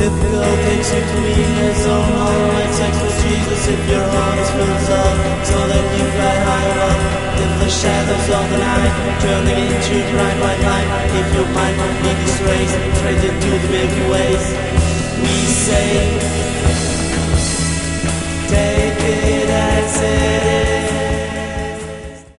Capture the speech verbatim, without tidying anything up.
If God takes you to his own, alright, sex with Jesus. If your heart is full of love, so that you fly high above. If the shadows of the night turning into bright white light, if your mind completely strays straight into the Milky Ways.